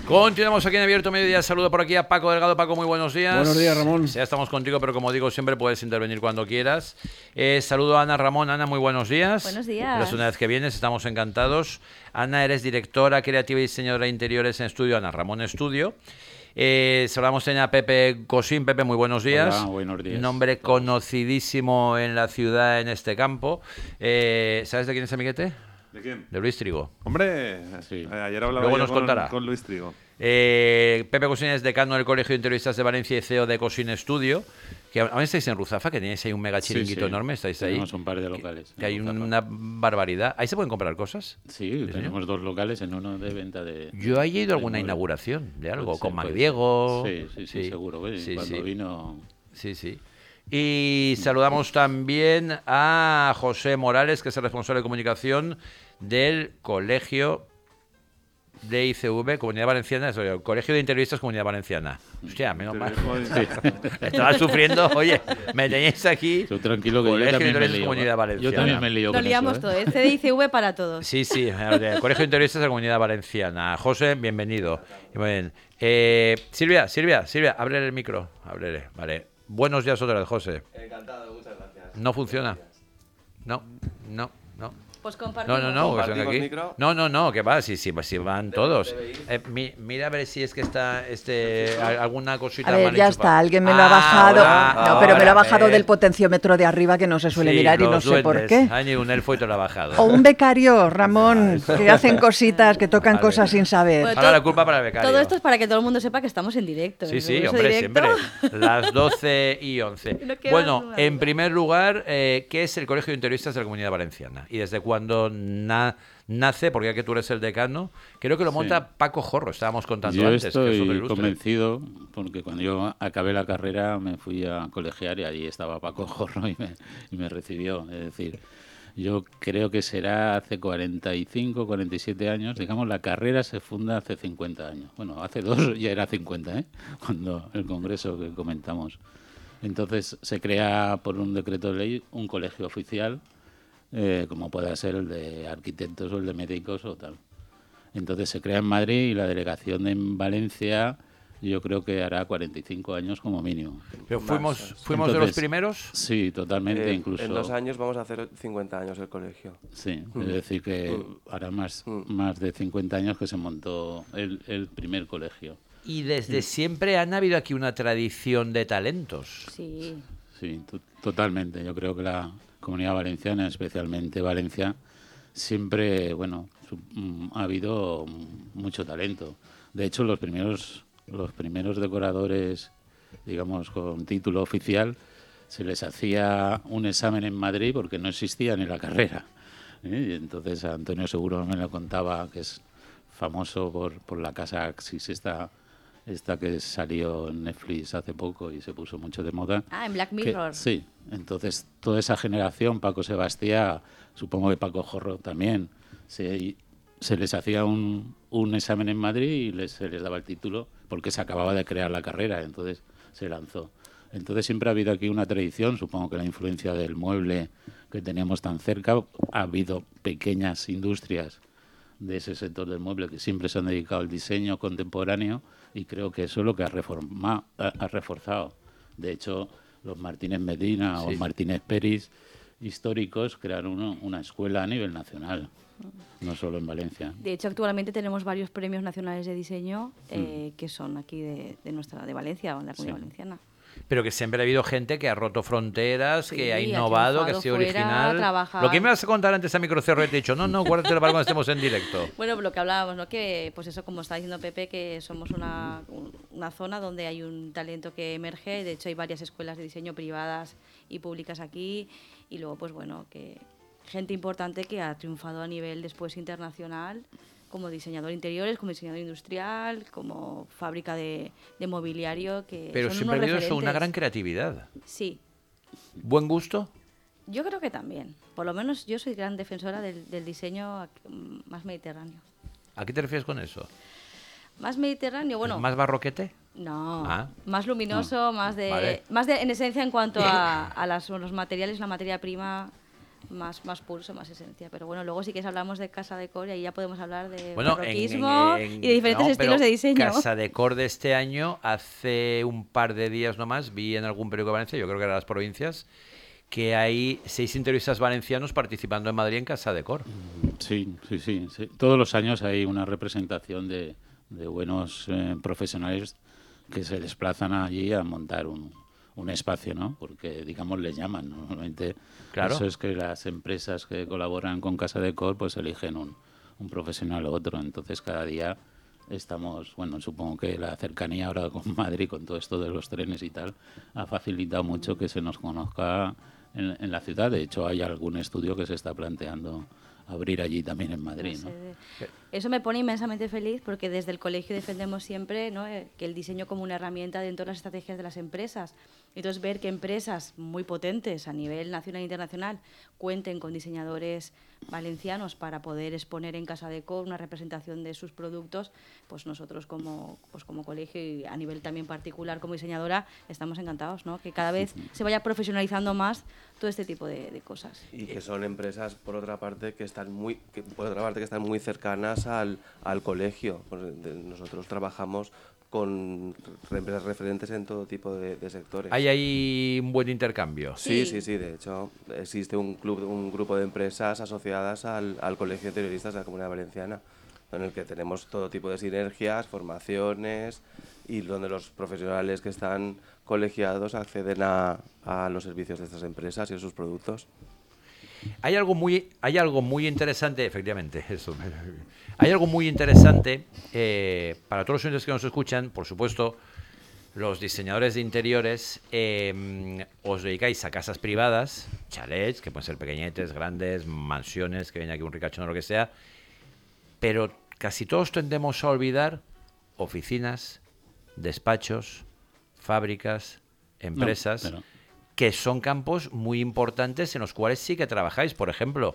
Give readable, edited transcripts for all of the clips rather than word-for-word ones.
Continuamos aquí en Abierto Mediodía. Saludo por aquí a Paco Delgado. Paco, muy buenos días. Buenos días, Ramón. Ya estamos contigo, pero como digo, siempre puedes intervenir cuando quieras. Saludo a Ana Ramón. Ana, muy buenos días. Buenos días. Es una vez que vienes, estamos encantados. Ana, eres directora creativa y diseñadora de interiores en Estudio Ana Ramón Estudio. Saludamos a Pepe Cosín. Pepe, muy buenos días. Hola, buenos días. Nombre conocidísimo en la ciudad, en este campo. ¿Sabes de quién es amiguete? ¿De quién? De Luis Trigo. Hombre, Sí. Ayer hablaba Luego yo nos contará. con Luis Trigo. Pepe Cosín es decano del Colegio de Interioristas de Valencia y CEO de Cosín Estudio. Que ahora estáis en Ruzafa, que tenéis ahí un mega chiringuito enorme. Estáis ahí. Tenemos un par de locales. Que hay en Ruzafa. una barbaridad. ¿Ahí se pueden comprar cosas? Sí, tenemos dos locales, en uno de venta de... Yo ahí he ido a alguna de inauguración de algo, Puede con ser, Mac puede Diego. ser. Sí, seguro. Sí, Cuando sí. vino... Sí, sí. Y saludamos también a José Morales, que es el responsable de comunicación del Colegio de ICV, Comunidad Valenciana, el Colegio de Interioristas Comunidad Valenciana. Hostia, menos mal. Estaba sufriendo, oye, me tenéis aquí. Yo tranquilo que yo Colegio de también me Interioristas lío. Comunidad Valenciana. Yo también me lío Lo con liamos eso, todo, CDICV para todos. Sí, sí, Colegio de Interioristas de la Comunidad Valenciana. José, bienvenido. Muy bien. Silvia, ábrele el micro. Ábrele, vale. Buenos días otra vez, José. Encantado, muchas gracias. ¿No funciona? No. Pues compartimos. No, que ¿Compartimos aquí. micro? No, que va, si van todos. debe ir. Mira a ver si es que está alguna cosita A ver, mal ya enchufada. está, alguien me lo ha bajado. No, pero me lo ha bajado ahora, del potenciómetro de arriba que no se suele Sí, mirar y no los sé por duendes. qué. Ha venido un elfo y te lo ha bajado. O un becario, Ramón, que hacen cositas, que tocan Vale. cosas sin saber. Bueno, Ahora la culpa para el becario. Todo esto es para que todo el mundo sepa que estamos en directo. Sí, ¿eh? sí, Eso hombre, directo. siempre. Las 12:11. No queda Bueno, duda. en primer lugar, ¿qué es el Colegio de Interioristas de la Comunidad Valenciana? ¿Y desde cuándo nace? Porque ya que tú eres el decano, creo que lo monta Paco Jorro, estábamos contando Yo antes. que es estoy superilustre. convencido, porque cuando yo acabé la carrera me fui a colegiar y allí estaba Paco Jorro y me recibió. Es decir, yo creo que será hace 45, 47 años. Digamos, la carrera se funda hace 50 años. Bueno, hace 2 ya era 50, cuando el congreso que comentamos. Entonces se crea por un decreto de ley un colegio oficial, como pueda ser el de arquitectos o el de médicos o tal. Entonces se crea en Madrid y la delegación en Valencia yo creo que hará 45 años como mínimo. Pero fuimos de los Entonces, primeros. Sí, totalmente, incluso. En 2 años vamos a hacer 50 años el colegio. Sí, es decir que hará más de 50 años que se montó el primer colegio. Y desde siempre han habido aquí una tradición de talentos. Sí. Sí, totalmente. Yo creo que la Comunidad Valenciana, especialmente Valencia, siempre, ha habido mucho talento. De hecho, los primeros decoradores, digamos, con título oficial, se les hacía un examen en Madrid porque no existía ni la carrera. Y entonces Antonio Seguro me lo contaba, que es famoso por la casa Axis, esta que salió en Netflix hace poco y se puso mucho de moda. Ah, en Black Mirror. Sí, entonces toda esa generación, Paco Sebastián, supongo que Paco Jorro también, se les hacía un examen en Madrid y se les daba el título porque se acababa de crear la carrera, entonces se lanzó. Entonces siempre ha habido aquí una tradición, supongo que la influencia del mueble que teníamos tan cerca, ha habido pequeñas industrias de ese sector del mueble que siempre se han dedicado al diseño contemporáneo y creo que eso es lo que ha reforzado. De hecho, los Martínez Medina o Martínez Peris históricos crearon una escuela a nivel nacional, no solo en Valencia. De hecho, actualmente tenemos varios premios nacionales de diseño que son aquí de Valencia, de la Comunidad Valenciana. Pero que siempre ha habido gente que ha roto fronteras, Sí, que ha ha innovado, que ha triunfado sido fuera, original. trabajado. Lo que me vas a contar antes a microcerro, te he dicho, no, guárdatelo para cuando estemos en directo. Bueno, lo que hablábamos, ¿no? Que, pues eso, como está diciendo Pepe, que somos una zona donde hay un talento que emerge. De hecho, hay varias escuelas de diseño privadas y públicas aquí. Y luego, pues bueno, que gente importante que ha triunfado a nivel después internacional, como diseñador de interiores, como diseñador industrial, como fábrica de mobiliario. Pero son siempre ha unos habido eso, una referentes. gran creatividad. Sí, ¿Buen gusto? yo creo que también. Por lo menos yo soy gran defensora del diseño más mediterráneo. ¿A qué te refieres con eso? Más mediterráneo, bueno. ¿Más barroquete? No, Ah. más luminoso, Vale. más de en esencia en cuanto a los materiales, la materia prima, más pulso, más esencia. Pero bueno, luego sí que hablamos de Casa Decor y ahí ya podemos hablar de Bueno, barroquismo y de diferentes estilos de diseño. Casa Decor de este año, hace un par de días nomás, vi en algún periódico de Valencia, yo creo que eran las provincias, que hay 6 interioristas valencianos participando en Madrid en Casa Decor. Sí. Todos los años hay una representación de buenos profesionales que se desplazan allí a montar un espacio, ¿no? Porque, digamos, les llaman. Normalmente Claro. eso es que las empresas que colaboran con Casa Decor pues eligen un profesional u otro. Entonces, cada día estamos, bueno, supongo que la cercanía ahora con Madrid, con todo esto de los trenes y tal, ha facilitado mucho que se nos conozca en la ciudad. De hecho, hay algún estudio que se está planteando abrir allí también en Madrid, ¿no? Eso me pone inmensamente feliz porque desde el colegio defendemos siempre, ¿no?, que el diseño como una herramienta dentro de las estrategias de las empresas. Entonces, ver que empresas muy potentes a nivel nacional e internacional cuenten con diseñadores valencianos para poder exponer en Casa Decor una representación de sus productos, pues nosotros como colegio y a nivel también particular como diseñadora estamos encantados, ¿no?, que cada vez se vaya profesionalizando más todo este tipo de cosas. Y que son empresas, por otra parte, que están muy cercanas al colegio. Nosotros trabajamos con empresas referentes en todo tipo de sectores. ¿Hay ahí un buen intercambio? Sí. De hecho, existe un grupo de empresas asociadas al Colegio de Interioristas de la Comunidad Valenciana, en el que tenemos todo tipo de sinergias, formaciones y donde los profesionales que están colegiados acceden a los servicios de estas empresas y a sus productos. Hay algo muy interesante, efectivamente, eso. Hay algo muy interesante para todos los oyentes que nos escuchan, por supuesto, los diseñadores de interiores, os dedicáis a casas privadas, chalets, que pueden ser pequeñetes, grandes, mansiones, que viene aquí un ricachón o lo que sea, pero casi todos tendemos a olvidar oficinas, despachos, fábricas, empresas, No, pero que son campos muy importantes en los cuales sí que trabajáis. Por ejemplo,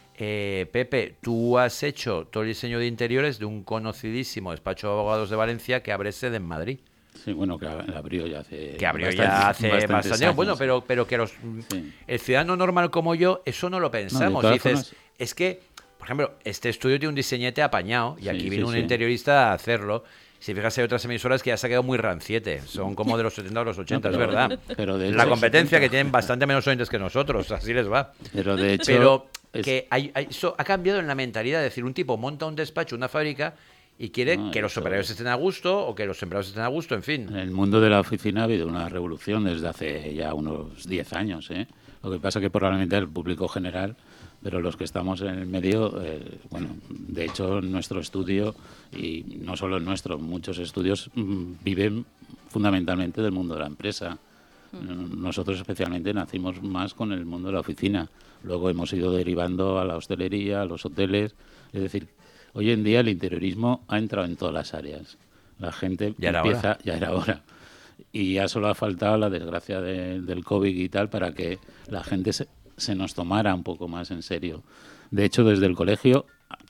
Pepe, tú has hecho todo el diseño de interiores de un conocidísimo despacho de abogados de Valencia que abre sede en Madrid. Sí, bueno, que abrió ya hace... Que abrió ya hace bastantes bastante. Bueno, años. pero que Sí. el ciudadano normal como yo, eso no lo pensamos. todas Dices, formas- es que, por ejemplo, este estudio tiene un diseñete apañado y Sí, aquí sí, viene un sí. interiorista a hacerlo. Si fijas, hay otras emisoras que ya se ha quedado muy ranciete. Son como de los 70 o los 80, No, pero- es verdad. pero de La hecho- competencia que tienen bastante menos oyentes que nosotros, así les va. Pero de hecho... Pero es- que eso ha cambiado en la mentalidad. Es decir, un tipo monta un despacho, una fábrica y quiere No, que los eso- operarios estén a gusto o que los empleados estén a gusto, en fin. En el mundo de la oficina ha habido una revolución desde hace ya unos 10 años, ¿eh? Lo que pasa que probablemente el público general, pero los que estamos en el medio, bueno, de hecho nuestro estudio, y no solo el nuestro, muchos estudios viven fundamentalmente del mundo de la empresa. Nosotros especialmente nacimos más con el mundo de la oficina. Luego hemos ido derivando a la hostelería, a los hoteles. Es decir, hoy en día el interiorismo ha entrado en todas las áreas. La gente Ya era empieza, ya era hora. Y ya solo ha faltado la desgracia del COVID y tal para que la gente se nos tomara un poco más en serio. De hecho, desde el colegio,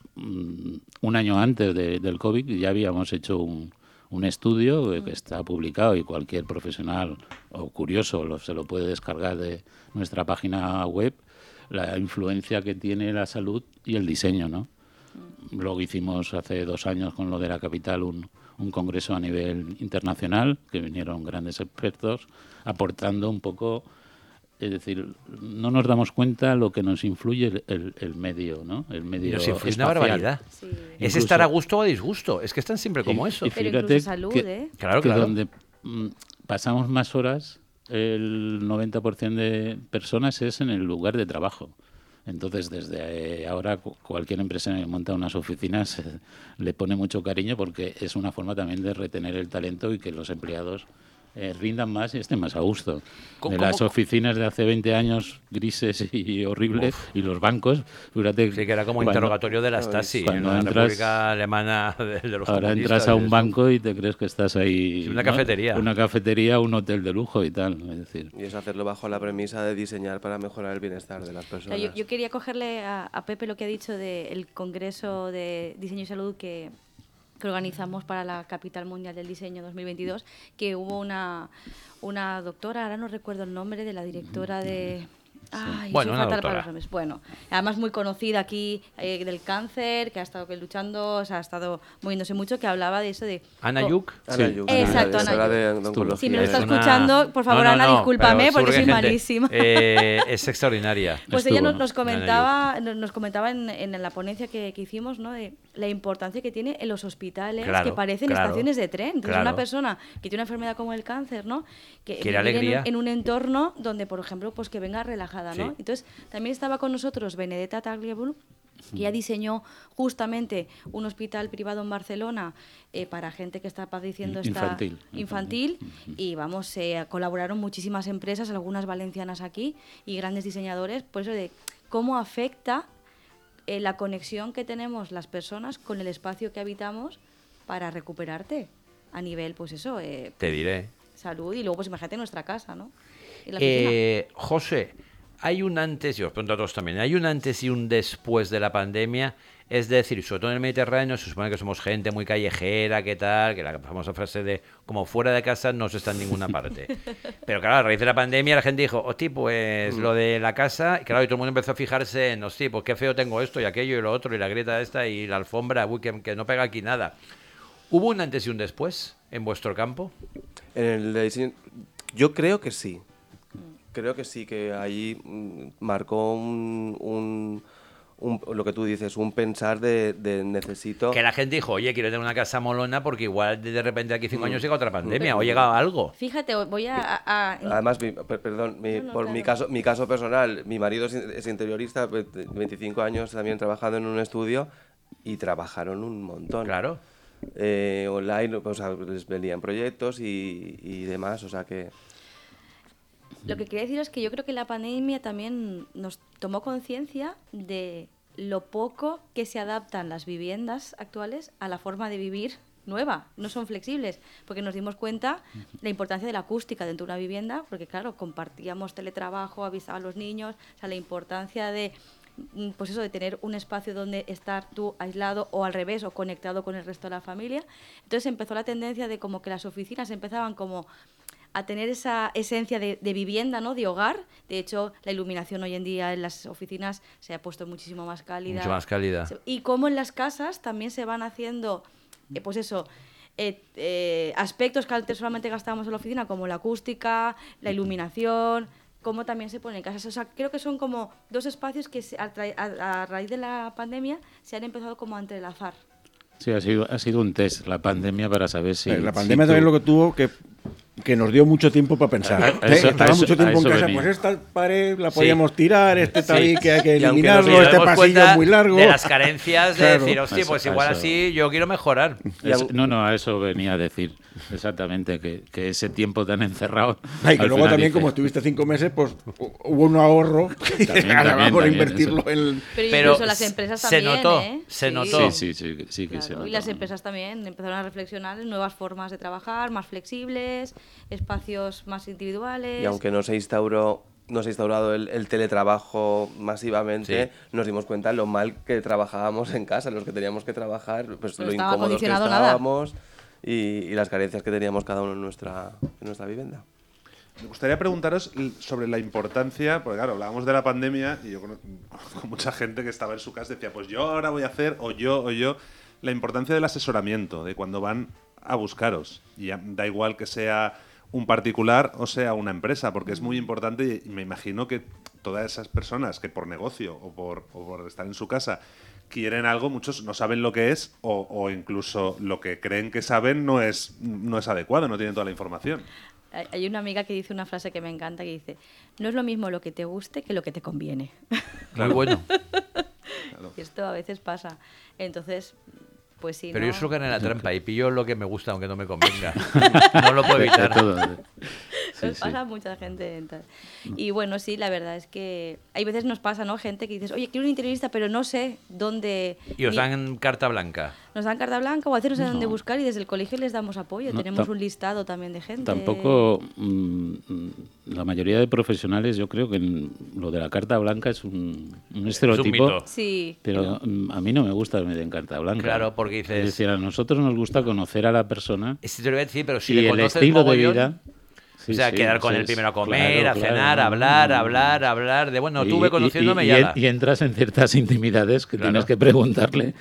un año antes del COVID, ya habíamos hecho un estudio que está publicado y cualquier profesional o curioso se lo puede descargar de nuestra página web, la influencia que tiene la salud y el diseño, ¿no? Luego hicimos hace 2 años con lo de la capital un congreso a nivel internacional, que vinieron grandes expertos aportando un poco, es decir, no nos damos cuenta lo que nos influye el medio, ¿no? El medio Nos influye una espacial. barbaridad. Sí. Es Incluso- estar a gusto o a disgusto. Es que están siempre como eso. Pero fíjate incluso salud, que, Claro, que claro. donde pasamos más horas, el 90% de personas es en el lugar de trabajo. Entonces, desde ahora, cualquier empresa que monta unas oficinas le pone mucho cariño porque es una forma también de retener el talento y que los empleados rindan más y estén más a gusto. ¿Cómo- De las cómo- oficinas de hace 20 años grises y horribles, y los bancos, fíjate... Sí, que era como cuando- interrogatorio de la Stasi en la entras- República Alemana de los Ahora comunistas entras a y un eso. banco y te crees que estás ahí... Sí, una cafetería. Una cafetería, un hotel de lujo y tal. Es decir, Y es hacerlo bajo la premisa de diseñar para mejorar el bienestar de las O sea, personas. yo quería cogerle a Pepe lo que ha dicho del Congreso de Diseño y Salud que organizamos para la Capital Mundial del Diseño 2022, que hubo una doctora, ahora no recuerdo el nombre, de la directora Ay, Bueno, soy una fatal para doctora. los hombres. Bueno, además muy conocida aquí del cáncer, que ha estado luchando, o sea, ha estado moviéndose mucho, que hablaba de eso de... Ana Yuk. Ana Sí. Yuk, Exacto, la Ana directora Yuk. de oncología. Si me lo está Es una- escuchando, por favor, No, Ana, no, discúlpame pero porque soy surge gente. malísima. Es extraordinaria. Pues Estuvo, ella ¿no? nos comentaba en la ponencia que hicimos, ¿no? De la importancia que tiene en los hospitales, Claro, que parecen claro, estaciones de tren. Entonces, claro. una persona que tiene una enfermedad como el cáncer, ¿no? Que Quiere vivir alegría. en un entorno donde, por ejemplo, pues que venga relajada, ¿no? Sí. Entonces, también estaba con nosotros Benedetta Tagliabue, que ya diseñó justamente un hospital privado en Barcelona para gente que está padeciendo infantil y vamos, colaboraron muchísimas empresas, algunas valencianas aquí y grandes diseñadores, por eso de cómo afecta la conexión que tenemos las personas con el espacio que habitamos para recuperarte a nivel, pues eso, Te diré. salud y luego pues imagínate nuestra casa, ¿no? Y la oficina. José, hay un antes, y os pregunto a todos también, hay un antes y un después de la pandemia, es decir, sobre todo en el Mediterráneo se supone que somos gente muy callejera, ¿qué tal? Que la famosa frase de como fuera de casa no se está en ninguna parte. Pero claro, a raíz de la pandemia la gente dijo, hostia, pues lo de la casa, y claro, y todo el mundo empezó a fijarse en, hostia, pues qué feo tengo esto y aquello y lo otro, y la grieta esta y la alfombra, uy, que no pega aquí nada. ¿Hubo un antes y un después en vuestro campo? En el diseño, yo creo que sí. Creo que sí, que ahí marcó lo que tú dices, un pensar de necesito... Que la gente dijo, oye, quiero tener una casa molona porque igual de repente aquí 5 años llega otra pandemia o llega algo. Fíjate, voy Además, perdón, No, no, mi claro. caso personal, mi marido es interiorista, 25 años también trabajando en un estudio y trabajaron un montón. Claro. Online, o sea, les venían proyectos y demás, o sea que... Lo que quería decir es que yo creo que la pandemia también nos tomó conciencia de lo poco que se adaptan las viviendas actuales a la forma de vivir nueva, no son flexibles, porque nos dimos cuenta de la importancia de la acústica dentro de una vivienda, porque claro, compartíamos teletrabajo, avisaba a los niños, o sea, la importancia de pues eso, de tener un espacio donde estar tú aislado o al revés o conectado con el resto de la familia. Entonces empezó la tendencia de como que las oficinas empezaban como a tener esa esencia de vivienda, ¿no? De hogar. De hecho, la iluminación hoy en día en las oficinas se ha puesto muchísimo más cálida. Mucho más cálida. Y como en las casas también se van haciendo, pues eso, aspectos que antes solamente gastábamos en la oficina, como la acústica, la iluminación, como también se pone en casas. O sea, creo que son como dos espacios que a raíz de la pandemia se han empezado como a entrelazar. Sí, ha sido un test la pandemia para saber si... La pandemia también lo que tuvo que nos dio mucho tiempo para pensar. Estaba mucho tiempo en casa, pues esta pared la podíamos tirar, este tabique que hay que Y aunque eliminarlo, nos este dimos pasillo cuenta es muy largo. de las carencias de Claro. decir, hostia, pues igual Eso. así yo quiero mejorar. No, a eso venía a decir exactamente, que ese tiempo tan encerrado... Ay, que al luego final también, dice, como estuviste 5 meses, pues hubo un ahorro y También, acabamos de también, invertirlo en... Pero incluso las empresas se también, notó, ¿eh? se Sí. notó. Sí, que Claro, se nota. y las empresas también empezaron a reflexionar en nuevas formas de trabajar, más flexibles, espacios más individuales. Y aunque no se ha instaurado el teletrabajo masivamente, Sí. nos dimos cuenta lo mal que trabajábamos en casa, los que teníamos que trabajar, pues No lo estaba incómodos que acondicionado nada. estábamos y las carencias que teníamos cada uno en nuestra vivienda. Me gustaría preguntaros sobre la importancia, porque claro, hablábamos de la pandemia y yo conozco mucha gente que estaba en su casa y decía, pues yo ahora voy a hacer, o yo, la importancia del asesoramiento, de cuando van a buscaros. Y da igual que sea un particular o sea una empresa, porque es muy importante y me imagino que todas esas personas que por negocio o por estar en su casa quieren algo, muchos no saben lo que es o incluso lo que creen que saben no es adecuado, no tienen toda la información. Hay una amiga que dice una frase que me encanta, que dice, no es lo mismo lo que te guste que lo que te conviene. Muy bueno. Y esto a veces pasa. Entonces, pues sí, Pero ¿no? yo solo gané la trampa y pillo lo que me gusta aunque no me convenga. No lo puedo De evitar. todo. Sí, Nos sí. pasa a mucha gente. Entonces. Y bueno, sí, la verdad es que hay veces nos pasa, ¿no? Gente que dices, oye, quiero un interiorista, pero no sé dónde... Y os ni- dan carta blanca. Nos dan carta blanca o a veces no sé dónde buscar y desde el colegio les damos apoyo. No, Tenemos un listado también de gente. Tampoco la mayoría de profesionales, yo creo que lo de la carta blanca es un estereotipo. mito. Sí. Pero a mí no me gusta que me den carta blanca. Claro, porque dices- Es decir, a nosotros nos gusta conocer a la persona Este te lo voy a decir, pero si y le el conoces estilo de mogollón, vida. Sí, o sea, sí, quedar con sí, él primero a comer, claro, a cenar, claro, hablar, de bueno, tú ve conociéndome y ala. Y entras en ciertas intimidades que tienes que preguntarle.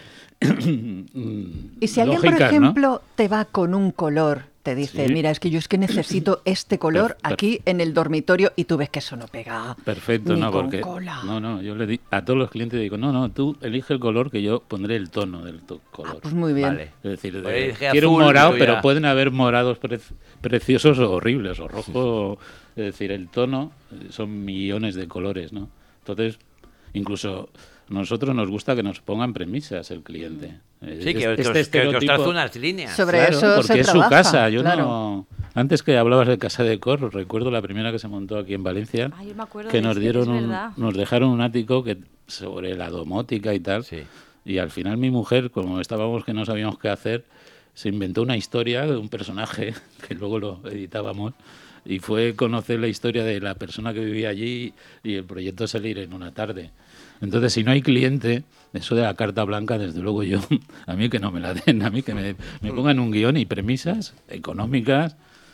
Y si alguien, por ejemplo, te va con un color, te dice, mira, es que yo necesito este color aquí en el dormitorio, y tú ves que eso no pega. Perfecto, ni no, con porque cola. no, yo le di a todos los clientes digo, no, tú elige el color que yo pondré el tono del color. Pues muy bien. Vale. Es decir, Pues quiero azul, un morado, tú pero ya. pueden haber morados preciosos o horribles, o rojo. Es decir, el tono son millones de colores, ¿no? Entonces, incluso nosotros nos gusta que nos pongan premisas el cliente. Sí, que os trazo unas líneas. Sobre Claro, eso porque se es trabaja, su casa. Yo claro. no. Antes que hablabas de Casa de Cor, recuerdo la primera que se montó aquí en Valencia, Ay, yo me acuerdo que de nos ese, dieron es verdad. nos dejaron un ático que sobre la domótica y tal. Sí. Y al final mi mujer, como estábamos que no sabíamos qué hacer, se inventó una historia de un personaje que luego lo editábamos. Y fue conocer la historia de la persona que vivía allí y el proyecto salir en una tarde. Entonces, si no hay cliente, eso de la carta blanca, desde luego yo, a mí que no me la den, a mí que me pongan un guión y premisas económicas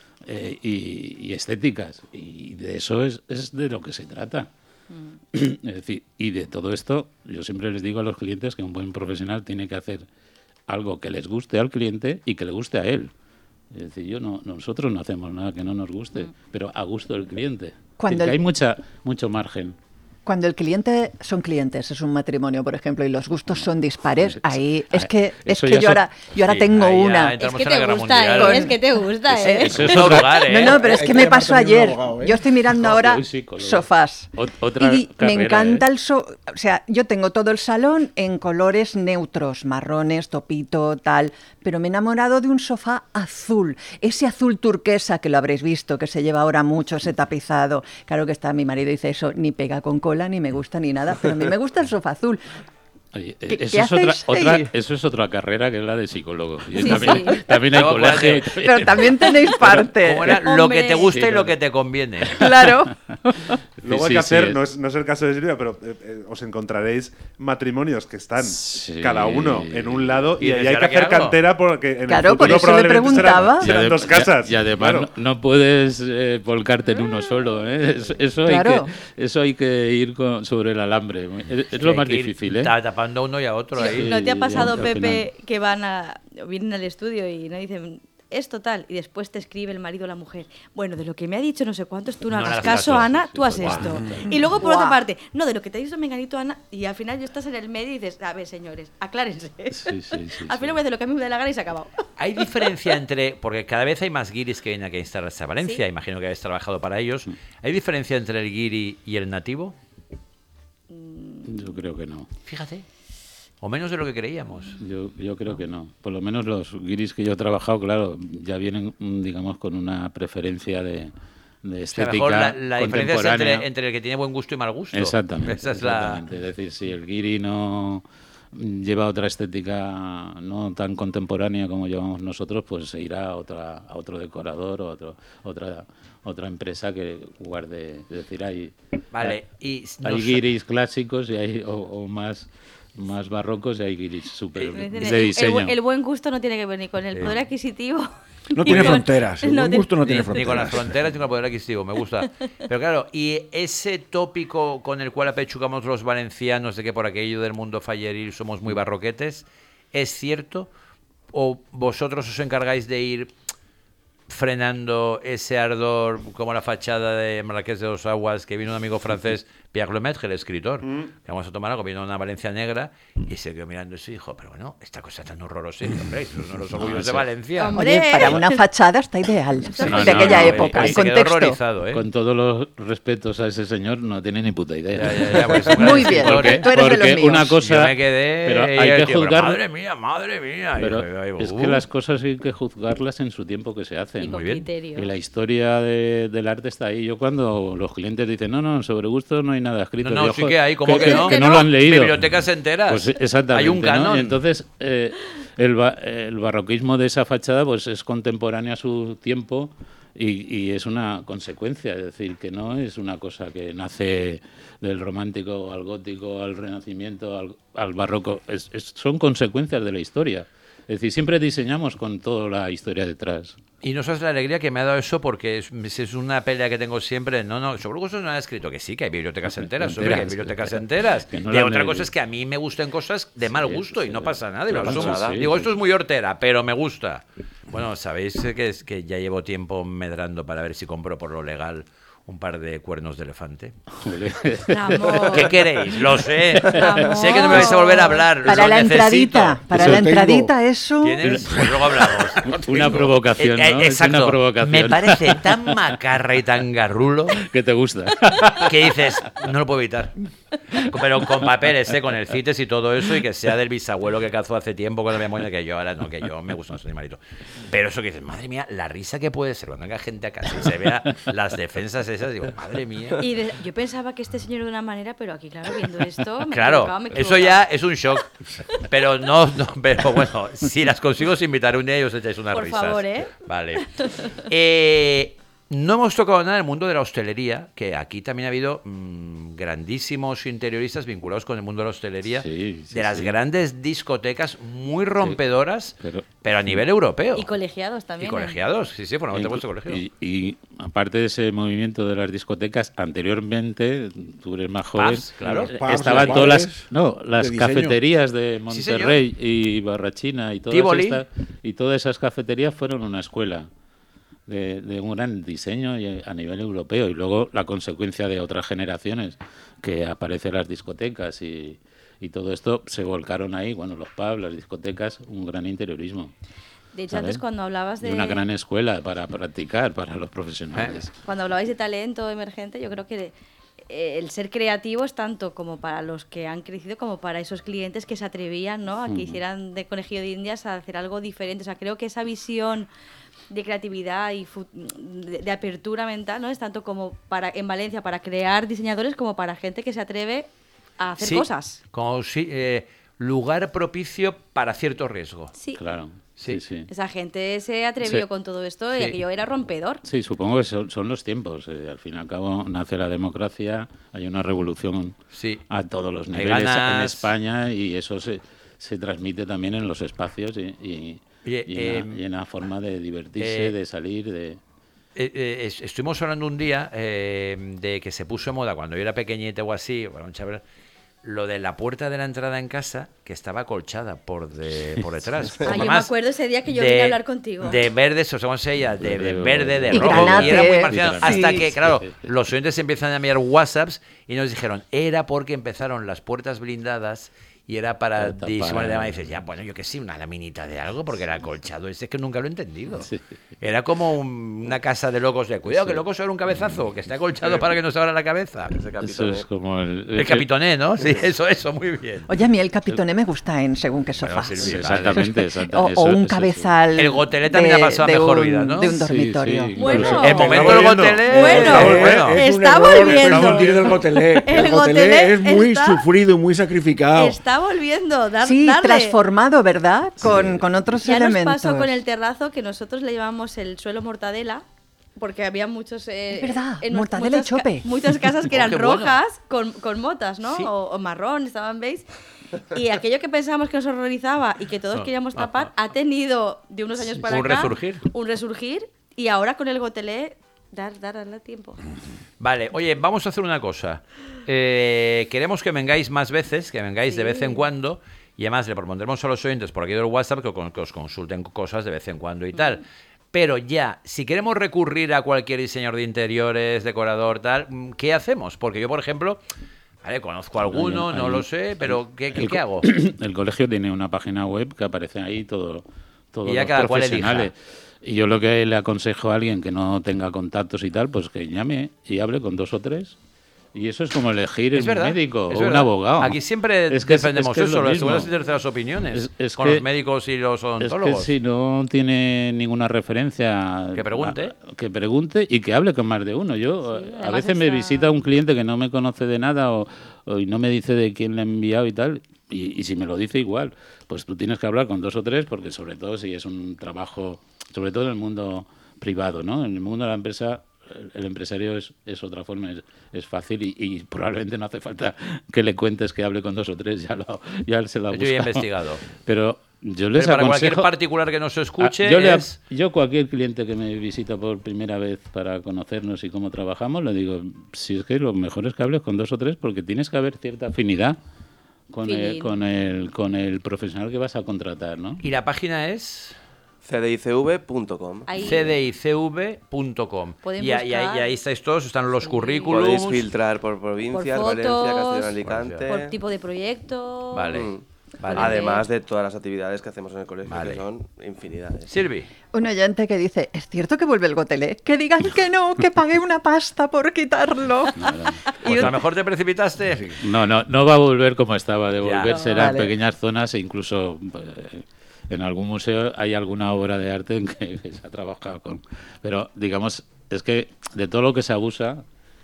y estéticas. Y de eso es de lo que se trata. Es decir, y de todo esto, yo siempre les digo a los clientes que un buen profesional tiene que hacer algo que les guste al cliente y que le guste a él. Es decir, nosotros no hacemos nada que no nos guste, pero a gusto del cliente. Cuando Es decir, que hay mucho margen. Cuando el cliente son clientes, es un matrimonio, por ejemplo, y los gustos son dispares, ahí es que eso ya yo ahora sí, tengo ahí ya una. Es entramos que en la te guerra gusta, mundial. es que te gusta, ¿eh? Eso es Todo otra- lugar, ¿eh? No, pero es Hay que que me llamar pasó también ayer. un abogado, ¿eh? Yo estoy mirando ahora Soy psicólogo. sofás. Otra Y me carrera, encanta ¿eh? o sea, yo tengo todo el salón en colores neutros, marrones, topito, tal, pero me he enamorado de un sofá azul, ese azul turquesa que lo habréis visto, que se lleva ahora mucho, ese tapizado. Claro que está mi marido, dice eso, ni pega con cola, ni me gusta ni nada, pero a mí me gusta el sofá azul. Oye, ¿Qué eso, es hacéis ahí? eso es otra carrera que es la de psicólogo. Y Sí, también, sí. también hay Luego, colegio. Pero también tenéis parte. ¿Cómo era? Lo que te Hombre. gusta y Sí, lo claro. que te conviene. Claro. Luego hay Sí, que sí, hacer, es. no es el caso de Silvia, pero os encontraréis matrimonios que están Sí. cada uno en un lado y ¿Y ahí desde hay que ahora qué hacer hago? cantera porque en Claro, el por futuro eso le probablemente preguntaba. serán dos casas. Y además Claro. no puedes volcarte en uno solo. ¿eh? Claro. Eso hay que ir sobre el alambre. Es lo Hay más que ir difícil. ¿eh? tapando uno y a otro ahí. ¿No te ha Sí, pasado, al Pepe, que vienen al estudio y no dicen esto tal, y después te escribe el marido o la mujer, bueno, de lo que me ha dicho no sé cuántos, tú no No le hagas hagas caso, caso. Ana, Sí, tú haz sí, esto. guau. Y luego por otra Guau. parte, no, de lo que te ha dicho Menganito, Ana, y al final yo estás en el medio y dices, a ver, señores, aclárense. Sí, sí, sí, Al final sí. voy a hacer lo que a mí me da la gana y se ha acabado. Hay diferencia entre, porque cada vez hay más guiris que vienen aquí a instalarse a Valencia, Sí. imagino que habéis trabajado para ellos. ¿Hay diferencia entre el guiri y el nativo? Yo creo que no. Fíjate. O menos de lo que creíamos. Yo creo que no. Por lo menos los guiris que yo he trabajado, claro, ya vienen, digamos, con una preferencia de O sea, estética mejor la diferencia es contemporánea. entre el que tiene buen gusto y mal gusto. Exactamente. Esa es exactamente. Es decir, si el guiri no lleva otra estética no tan contemporánea como llevamos nosotros, pues se irá a otro decorador o otra empresa que guarde. Es decir, hay Vale, y hay guiris clásicos y hay o más barrocos y hay guiris súper Me dicen, de diseño. el buen gusto no tiene que ver ni con el poder adquisitivo. No ni tiene con- fronteras. El buen gusto no tiene Ni con las fronteras. fronteras ni con el poder adquisitivo, me gusta. Pero claro, y ese tópico con el cual apechugamos los valencianos de que por aquello del mundo falleril somos muy barroquetes, ¿es cierto? ¿O vosotros os encargáis de ir frenando ese ardor como la fachada de Marrakech de los Aguas, que vino un amigo francés, Pierre Lemaitre, el escritor, que vamos a tomar algo, vino a una Valencia negra y se quedó mirando eso y dijo, pero bueno, esta cosa tan horrorosa, y dijo, hombre, esos son los orgullos de eso- Valencia. Hombre. Oye, para una fachada está ideal. No, de no, aquella no, época, y el se quedó contexto. horrorizado, ¿eh? Con todos los respetos a ese señor, no tiene ni puta idea. Ya, pues, un gran Muy bien, escritor, ¿eh? tú eres de los míos. una cosa, Yo me quedé pero y hay el que tío, pero juzgar, madre mía. pero Y yo, ay, es que las cosas hay que juzgarlas en su tiempo que se hacen. Y con Muy bien. criterio. Y la historia del arte está ahí. Yo cuando los clientes dicen, no, sobre gusto no hay nada escrito. No, digo, sí que hay, ¿cómo que no? Que no lo han leído. Bibliotecas enteras. Pues exactamente. Hay un ¿no? canon. Y entonces, el barroquismo de esa fachada pues es contemporáneo a su tiempo y es una consecuencia. Es decir, que no es una cosa que nace del romántico al gótico, al renacimiento, al barroco. Son consecuencias de la historia. Es decir, siempre diseñamos con toda la historia detrás. Y no sabes la alegría que me ha dado eso, porque es una pelea que tengo siempre. No, sobre cosas no han escrito que sí, que hay bibliotecas enteras, que hay bibliotecas enteras. Que no y la otra me- cosa es que a mí me gusten cosas de mal gusto y no pasa nada. Claro, Digo, sí. esto es muy hortera, pero me gusta. Bueno, sabéis que ya llevo tiempo medrando para ver si compro por lo legal un par de cuernos de elefante. Ramón. ¿Qué queréis? Lo sé. Ramón. Sé que no me vais a volver a hablar. Para lo la necesito. entradita, para Eso la tengo. entradita eso. ¿Tienes? Pues luego hablamos. Una provocación, ¿no? Es Exacto. una provocación. Me parece tan macarra y tan garrulo que te gusta. que dices, no lo puedo evitar. Pero con papeles, con el CITES y todo eso, y que sea del bisabuelo que cazó hace tiempo cuando me muere, que yo ahora no, que yo me gustan esos animalitos. Pero eso que dices, madre mía, la risa que puede ser cuando venga gente a casa y se vea las defensas esas, digo, madre mía. Y yo pensaba que este señor de una manera, pero aquí, claro, viendo esto, me he Claro, equivocado, me he eso equivocado. ya es un shock. Pero no, pero bueno, si las consigo os invitaré un día y os echáis unas Por risas. favor, ¿eh? Vale. No hemos tocado nada en el mundo de la hostelería, que aquí también ha habido grandísimos interioristas vinculados con el mundo de la hostelería, Sí, de las grandes discotecas muy rompedoras, pero- pero a nivel europeo. Y colegiados también. Y colegiados, sí, formaban de vuestro colegio. Y aparte de ese movimiento de las discotecas, anteriormente, tú eres más joven, Pubs, claro. Los pubs, estaban los todas bares las de diseño. cafeterías de Sí, señor. Monterrey y Barrachina y Tívoli. todas esas cafeterías fueron una escuela de un gran diseño y a nivel europeo, y luego la consecuencia de otras generaciones que aparecen las discotecas y todo esto se volcaron ahí, bueno, los pubs, las discotecas, un gran interiorismo. De hecho, ¿sabes? antes cuando hablabas Y una gran escuela para practicar para los profesionales. Cuando hablabais de talento emergente, yo creo que el ser creativo es tanto como para los que han crecido como para esos clientes que se atrevían, ¿no? A que hicieran de conejillo de indias a hacer algo diferente. O sea, creo que esa visión de creatividad y de apertura mental, ¿no? Es tanto como para en Valencia para crear diseñadores como para gente que se atreve a hacer Sí, cosas. como si, lugar propicio para cierto riesgo. Sí. Claro, Sí. sí. Esa gente se atrevió Sí. con todo esto y Sí. aquello era rompedor. Sí, supongo que son los tiempos. Al fin y al cabo nace la democracia, hay una revolución Sí. a todos los Hay niveles ganas. en España, y eso se transmite también en los espacios Oye, y en la forma de divertirse, de salir, de... Estuvimos hablando un día de que se puso de moda cuando yo era pequeñito o así, bueno, un chaval, lo de la puerta de la entrada en casa que estaba acolchada por detrás. Ah, yo me Además, acuerdo ese día que yo vine a hablar contigo. De verde, eso somos ella, de verde, de Y rojo, granate. y era muy Y marciano. granate. Hasta Sí, que, sí, claro, sí. los oyentes empiezan a enviar WhatsApps y nos dijeron, era porque empezaron las puertas blindadas y era para Para disimular. tapar. Y dices, ya, bueno, yo que sí, una laminita de algo, porque era acolchado. Es que nunca lo he entendido. Sí. Era como una casa de locos de cuidado, que loco sobre un cabezazo, que esté acolchado para que no se abra la cabeza. Eso es como El capitoné, ¿no? Sí, eso, muy bien. Oye, a mí el capitoné me gusta en según qué Bueno, sofá. sí, Sí, vale. exactamente. O un cabezal. El gotelé también ha pasado a mejor vida, ¿no? De un Sí, dormitorio. sí. Bueno. El momento del gotelé. Bueno. Es un Está error volviendo. prescindir del gotelé. El El gotelé gotelé es muy está- sufrido y muy sacrificado. Está volviendo, Sí, darle. transformado, ¿verdad? Con otros Ya elementos. nos pasó con el terrazo que nosotros le llamamos el suelo mortadela, porque había muchos... Es verdad, en mortadela y muchas chope. muchas casas que Oh, eran qué bueno. rojas con motas, ¿no? Sí. O marrón, estaban beige. Y aquello que pensábamos que nos horrorizaba y que todos queríamos tapar, ha tenido de unos años para Un acá... resurgir. Un resurgir. Y ahora con el gotelé, darle tiempo. Vale, oye, vamos a hacer una cosa. Queremos que vengáis más veces, que vengáis de vez en cuando, y además le propondremos a los oyentes por aquí del WhatsApp que os consulten cosas de vez en cuando y tal. Pero ya, si queremos recurrir a cualquier diseñador de interiores, decorador, tal, ¿qué hacemos? Porque yo, por ejemplo, vale, conozco a alguno, no lo sé, pero ¿qué hago? El colegio tiene una página web que aparece ahí todos Y ya los cada cual profesionales. Y yo lo que le aconsejo a alguien que no tenga contactos y tal, pues que llame y hable con 2 o 3. Y eso es como elegir Es un verdad, médico es o un verdad. abogado. Aquí siempre Es que es- defendemos es que es eso, lo las mismo. segundas y terceras opiniones, Es con que- los médicos y los Es odontólogos. que si no tiene ninguna referencia... Que pregunte. Que pregunte y que hable con más de uno. Yo a además veces me está- visita un cliente que no me conoce de nada y no me dice de quién le ha enviado y tal. Y si me lo dice igual, pues tú tienes que hablar con 2 o 3 porque sobre todo si es un trabajo, sobre todo en el mundo privado, ¿no? En el mundo de la empresa... El empresario es otra forma, es fácil y probablemente no hace falta que le cuentes que hable con 2 o 3, ya se lo ha Yo ya he buscado. investigado. Pero Yo les Pero para aconsejo, cualquier particular que nos escuche, yo cualquier cliente que me visita por primera vez para conocernos y cómo trabajamos, le digo, si es que lo mejor es que hables con 2 o 3 porque tienes que haber cierta afinidad con el profesional que vas a contratar, ¿no? ¿Y la página es? cdicv.com. cdicv.com. Y ahí estáis todos, están los currículums. Podéis filtrar por provincias, por fotos, Valencia, Castellón, Alicante. por tipo de proyecto. Vale. Vale. Además de todas las actividades que hacemos en el colegio, que son infinidades. Silvi. Un oyente que dice, ¿es cierto que vuelve el gotelé? Que digan que no, que pagué una pasta por quitarlo. Pues a lo mejor te precipitaste. No va a volver como estaba. De volver Ya. será en Vale. pequeñas zonas e incluso en algún museo hay alguna obra de arte en que se ha trabajado con. Pero digamos, es que de todo lo que se abusa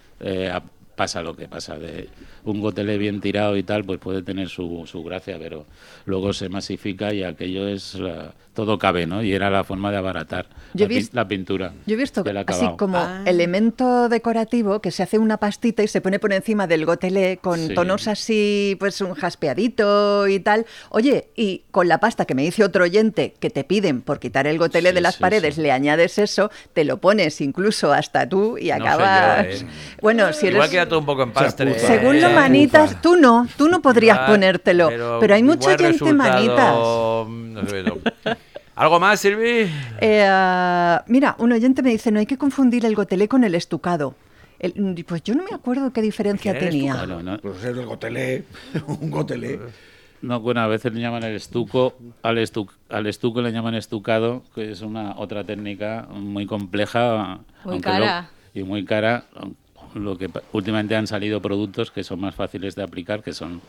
pasa lo que pasa. De un gotelé bien tirado y tal, pues puede tener su gracia, pero luego se masifica y aquello es todo cabe, ¿no? Y era la forma de abaratar la pintura. Yo he visto del así acabado. como elemento decorativo que se hace una pastita y se pone por encima del gotelé con Sí. tonos así, pues un jaspeadito y tal. Oye, y con la pasta que me dice otro oyente que te piden por quitar el gotelé Sí, de las sí, paredes, sí. le añades eso, te lo pones incluso hasta tú y No sé acabas... yo, Bueno, si Igual eres... queda todo un poco en pastre. Según lo ¿eh? manitas, Ufa. tú no podrías Igual, ponértelo, pero hay mucha igual gente manitas. no sé yo. ¿Algo más, Silvi? Mira, un oyente me dice, no hay que confundir el gotelé con el estucado. Pues yo no me acuerdo qué diferencia ¿Qué era el tenía. Bueno, no, Pues es el gotelé, un gotelé. no, bueno, a veces le llaman el estuco, al estuco le llaman estucado, que es otra técnica muy compleja. Muy aunque cara. Y muy cara. Últimamente han salido productos que son más fáciles de aplicar, que son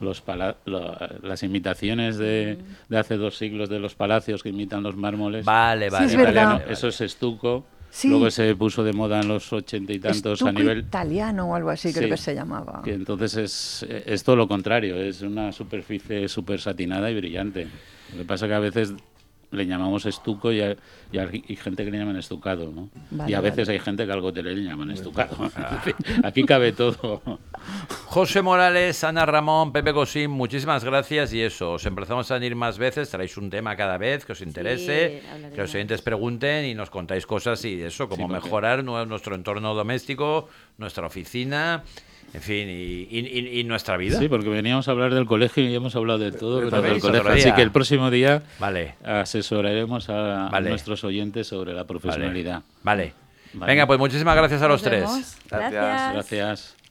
las imitaciones de hace 2 siglos de los palacios que imitan los mármoles. Vale, Sí, es vale. verdad. vale. Eso es estuco. Sí. Luego se puso de moda en los 80 y tantos Estuco a nivel... italiano o algo así creo Sí, que se llamaba. que entonces es todo lo contrario, es una superficie súper satinada y brillante. Lo que pasa que a veces le llamamos estuco y hay gente que le llaman estucado, ¿no? Vale, y a veces vale. hay gente que al gotelé le llaman estucado. Aquí cabe todo. José Morales, Ana Ramón, Pepe Cosín, muchísimas gracias y eso, os empezamos a venir más veces, traéis un tema cada vez que os interese, hablaremos. que los oyentes pregunten y nos contáis cosas y eso, cómo porque- mejorar nuestro entorno doméstico, nuestra oficina, en fin, y nuestra vida. Sí, porque veníamos a hablar del colegio y hemos hablado de todo, pero También, del colegio. otro día. Así que el próximo día Vale, asesoraremos a Vale. nuestros oyentes sobre la profesionalidad. vale. Vale. Venga, pues muchísimas gracias a los Nos tres. vemos. Gracias. Gracias. Gracias.